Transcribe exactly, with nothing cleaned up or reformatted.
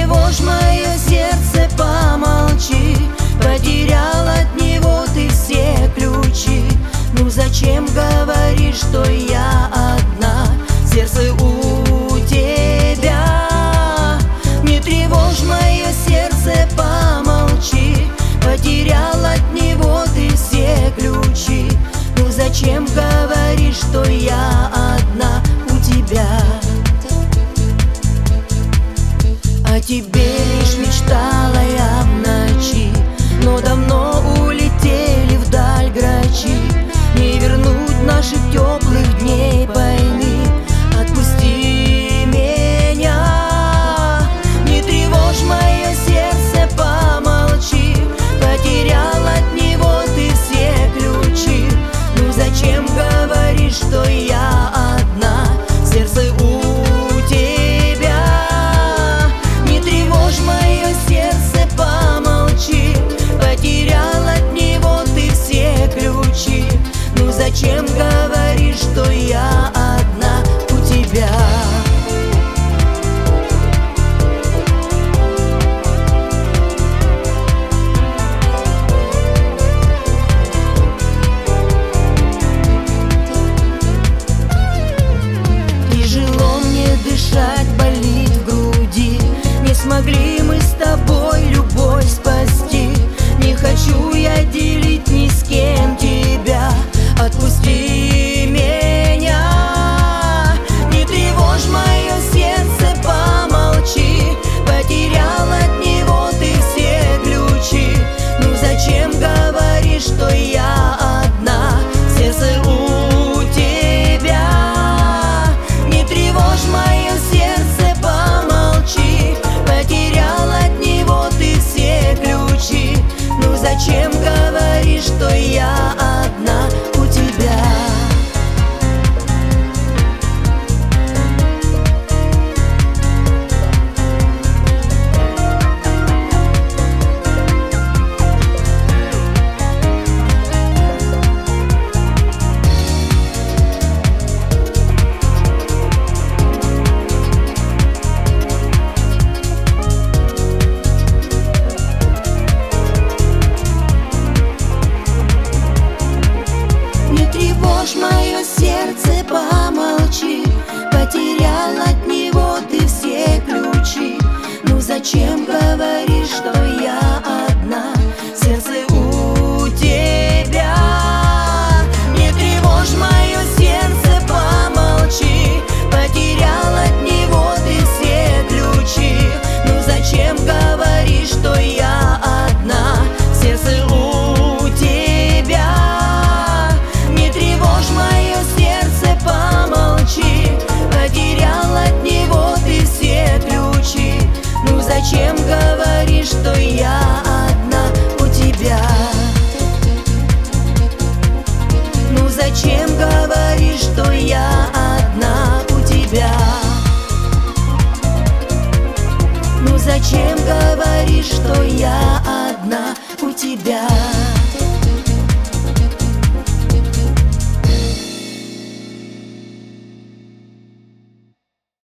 тревожь мое сердце, помолчи. Потерял от него ты все ключи. Ну зачем говоришь, что я одна? Сердце у тебя. Не тревожь мое сердце, помолчи. Потерял от него ты все ключи. Ну зачем говоришь, что я одна у тебя? О тебе лишь мечтала я в ночи, но давно улетели вдаль грачи. Не вернуть наших теплых дней, пойми, отпусти меня. Не тревожь мое сердце, помолчи. Потерял от него ты все ключи. Ну зачем говоришь, что я одна? Сердце у тебя. Не тревожь мое сердце, помолчи. Потерял от него ты все ключи. Ну зачем говоришь, что я одна у тебя? Тяжело мне дышать, болит в груди. Не смогли мы с тобой любовь спасти. Не хочу я делить ни с кем тебя. Отпусти меня. Не тревожь мое сердце, помолчи. Потерял от него ты все ключи. Ну зачем говоришь, что я одна? Сердце у тебя. Не тревожь мое сердце, помолчи. Потерял от него ты все ключи. Ну зачем говоришь, что я одна у тебя? Не тревожь мое сердце, помолчи. Потерял от него ты все ключи. Ну зачем говоришь, что я одна? Сердце у тебя. Не тревожь мое сердце, помолчи. Потерял от него ты все ключи. Ну зачем говоришь, что я одна? Сердце у тебя. Не тревожь мое сердце, помолчи. Потерял от него ты все ключи. Ну зачем говоришь, что я одна у тебя? Ну зачем говоришь, что я одна у тебя? Ну зачем говоришь, что я одна?